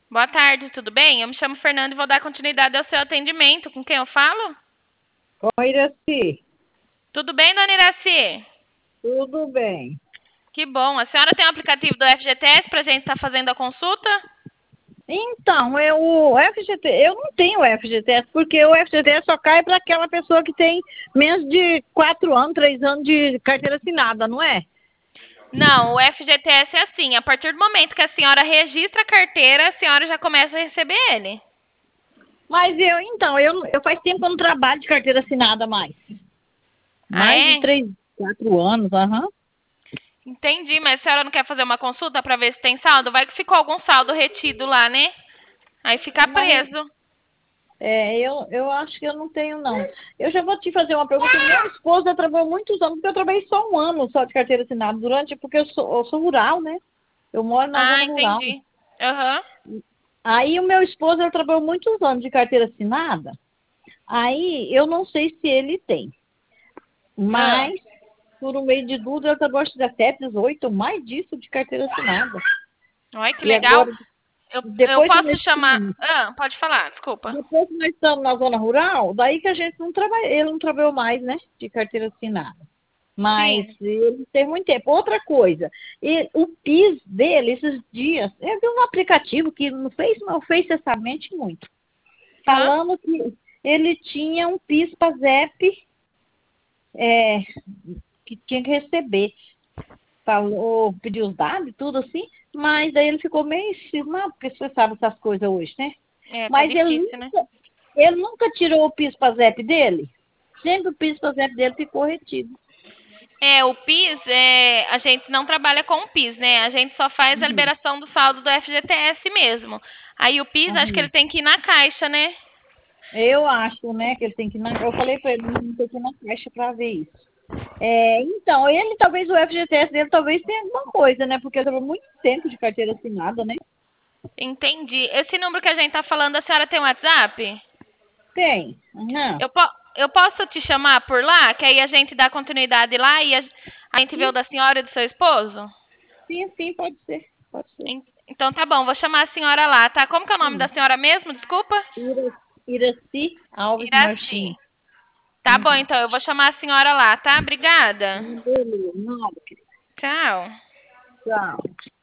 Boa tarde, tudo bem? Eu me chamo Fernanda e vou dar continuidade ao seu atendimento. Com quem eu falo? Oi, Iraci, Tudo bem, dona Iraci? tudo bem? Que bom. A senhora tem o aplicativo do FGTS para a gente estar fazendo a consulta? Então, o FGTS, eu não tenho o FGTS, porque o FGTS só cai para aquela pessoa que tem menos de 4 anos, 3 anos de carteira assinada, não é? Não, o FGTS é assim. A partir do momento que a senhora registra a carteira, a senhora já começa a receber ele. Mas eu faz tempo que eu não trabalho de carteira assinada mais. Ah, Mais de é? 3, 4 anos, aham. Entendi, mas a senhora não quer fazer uma consulta para ver se tem saldo? Vai que ficou algum saldo retido lá, né? Aí fica Mas preso. eu acho que eu não tenho, não. Eu já vou te fazer uma pergunta. Meu esposo já trabalhou muitos anos, porque eu trabalhei só um ano só de carteira assinada, porque eu sou rural, né? Eu moro na Ah, zona rural. entendi. Aham. Aí o meu esposo, ele trabalhou muitos anos de carteira assinada. Aí eu não sei se ele tem, Ah. mas por um meio de dúvida, ele trabalhou acho que até 18 ou mais disso de carteira assinada. Olha que E legal. agora, Eu depois que posso nós chamar. estamos, Ah, pode falar, desculpa. depois que nós estamos na zona rural, daí que a gente não trabalha, ele não trabalhou mais, né, de carteira assinada. Mas Sim. ele tem muito tempo. Outra coisa, o PIS dele, esses dias, eu vi um aplicativo que não fez cessamente muito, Hã? falando que ele tinha um PIS PASEP é, que tinha que receber. Falou, pediu os dados e tudo assim, mas daí ele ficou meio cismado, porque você sabe essas coisas hoje, né? É, tá Mas difícil, né? ele nunca tirou o PIS PASEP dele. Sempre o PIS PASEP dele ficou retido. É, o PIS, a gente não trabalha com o PIS, né? A gente só faz a Uhum. liberação do saldo do FGTS mesmo. Aí o PIS, acho que ele Uhum. tem que ir na caixa, né? Eu acho, né, que ele tem que ir eu falei para ele, não tem que ir na caixa para ver isso. Então, ele talvez o FGTS dele talvez tenha alguma coisa, né? Porque ele teve muito tempo de carteira assinada, né? Entendi. Esse número que a gente tá falando, a senhora tem WhatsApp? Tem. Uhum. Eu, eu posso te chamar por lá, que aí a gente dá continuidade lá e a gente vê o Sim, da senhora e do seu esposo? sim, sim, pode ser. Pode ser. Então tá bom, vou chamar a senhora lá, tá? Como que é o nome da Sim. senhora mesmo? Desculpa? Iraci Alves Martins. Iraci. Tá bom, Uhum. então eu vou chamar a senhora lá, tá? Obrigada. Beleza, nada, querida. Tchau. Tchau.